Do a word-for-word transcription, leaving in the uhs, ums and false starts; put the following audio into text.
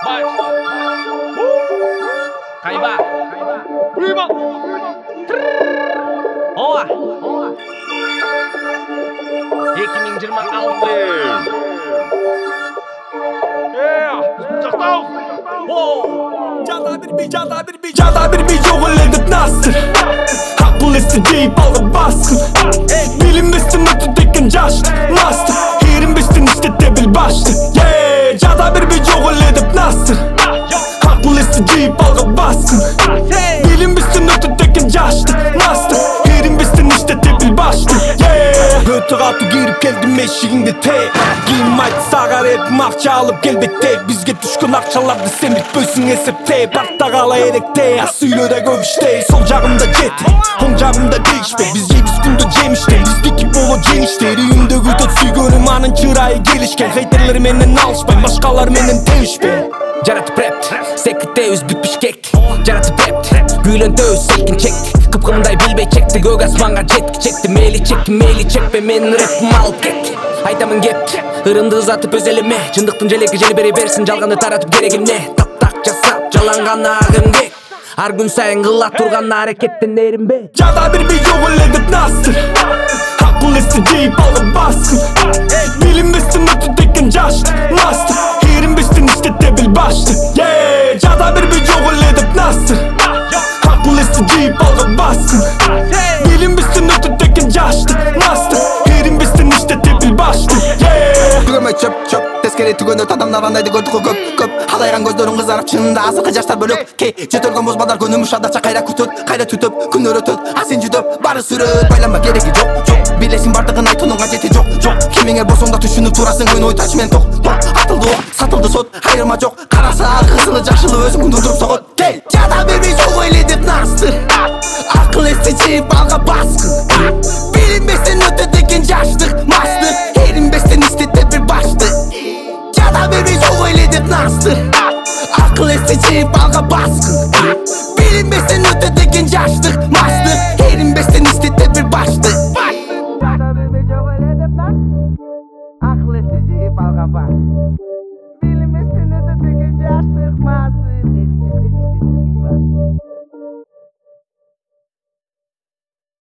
Baş. Kayba. Uyuma. Oa. iki ming jirma alti. Yeah. Жақтау. Жада bir bir jada bir bir jada bir bir жоғаледіп настыр Ақыл есті жиып алған басқын Білінбестің өті декен жашты Настыр Ерінбестің істетте біл башты Жада бір бір жоғаледіп настыр Ақыл есті жиып алған басқын Білінбестің өті декен жашты Настыр Ерінбестің істетте біл башты Өті қату кирип келдім эшигиңде те Кийим айт сагар этим акча алып келбекте Бизге түшкөн акчаларды сен бүтпөйсүң эсептеп Бакта кала эректе а сүйлө да көп иштей Сол жагымда жет, оң жагымда дейишпе Биз жейбиз күндө жемиште, биздики боло жеңиштер Үйүмдө күтөт сүйгөнүм анын чырайы келишкен Хейтерлер менен алышпайм, башкалар менен тебишпейм Жаратып рэпт, секітте өз бүтпіш кек Жаратып рэпт, күйлөнтө өз селкин чекті Кыпкындай билбей чекті, көк асманға жеткі чекті Мейли чекті, мейли чекпе, менің рэпім алып кет Айтамын кеп, ырымды ызатып өз элиме Жындықтың желеги желе бере берсин, жалганды таратып керек эмне Таптак жасап, жаланган агым кек Ар күн сайын кыла турган аракеттен эринбе Жада bir bir жоғаледіп настыр Ақыл есті жиып алған басқын Білінбестің өті декен жашты Настыр Ерінбестің істетте біл башты Жада bir bir жоғаледіп настыр Ақыл есті жиып алған басқын Білінбестің өті декен жашты Настыр Ерінбестің істетте біл башты Түгөмөй чөп чөп тескери түгөнөт адамдар андайды көрдүкү көп көп халайган көздөрүн кызарып чынында азыркы жаштар бөлөк кей жетөлгөн бозбалдар күнүм ушадача кайра күтөт кайра түтөп күндөр өтөт а сен жүдөп баары сүрөт байланма кереги жок жок билесиң бардыгын айтуунун кажети жок жок кимиңе болсоң да түшүнүп турасың күн ой тач менен ток ток атылды ок сатылды сот айырма жок караса кызылы жашылы өзүң күндүр согот кей жада бербей жол эле деп настыр акыл эсти жыйып алган баскын билинбестен өтөт экен жаштык мастык эринбестен истетте бир башты жада бербей жол эле деп настыр акыл эсти жыйып алган баскын билинбестен өтөт экен жаштык мастык эринбестен истетте бир башты жада бербей жол эле деп настыр акыл эсти жыйып алган баскын билинбестен өтөт экен жаштык мастык эринбестен истетте бир башты